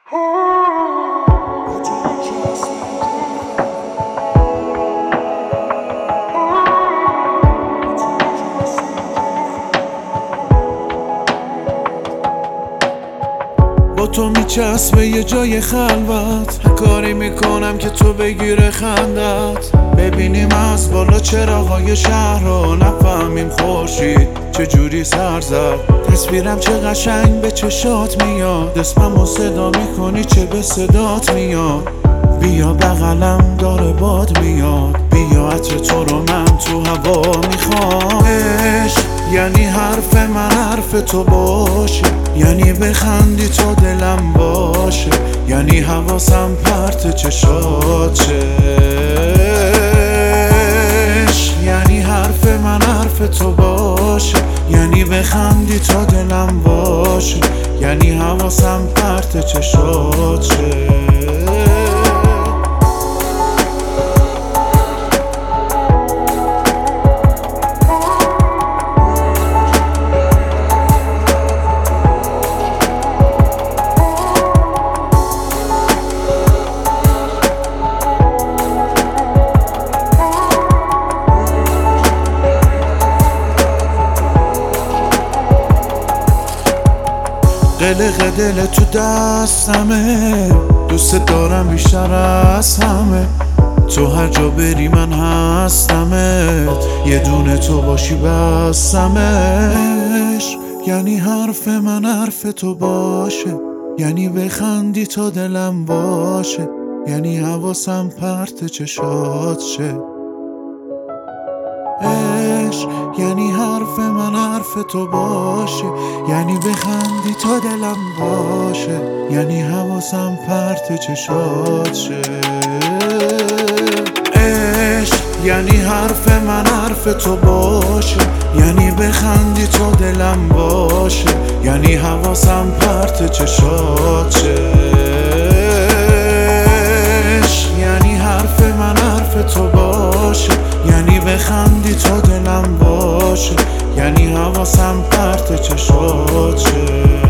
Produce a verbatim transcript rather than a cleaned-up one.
با تو میچسبه یه جای خلوت، هر کاری میکنم که تو بگیره خندت. ببینیم از بالا چراغای شهر رو، نفهمیم خورشید چجوری سر زد. تصویرم چه قشنگ به چشات میاد، اسممو صدا میکنی چه به صدات میاد. بیا بغلم داره باد میاد، بیا عطر تو رو من تو هوا میخوام. عشق یعنی حرف من حرف تو باشه، یعنی بخندی تو دلم باشه، یعنی حواسم پرت چشات شه. عشق یعنی حرف من حرف تو باشه، یعنی بخندی تو دلم باشه، یعنی حواسم پرت چشات شه. قلق دل تو دستمه، دوست دارم بیشتر از همه. تو هر جا بری من هستمت، یه دونه تو باشی بستمه. عشق یعنی حرف من حرف تو باشه، یعنی بخندی تا دلم باشه، یعنی حواسم پرت چشات شه. عشق یعنی حرف من حرف تو باشه، یعنی بخندی تا دلم باشه، یعنی حواسم پرت چشات شه. عشق یعنی حرف من حرف تو باشه، یعنی بخندی تا دلم باشه، یعنی حواسم پرت چشات شه. عشق یعنی حرف من حرف تو باشه، یعنی بخندی تا دلم باشه، یعنی حواسم پرت چشات شه.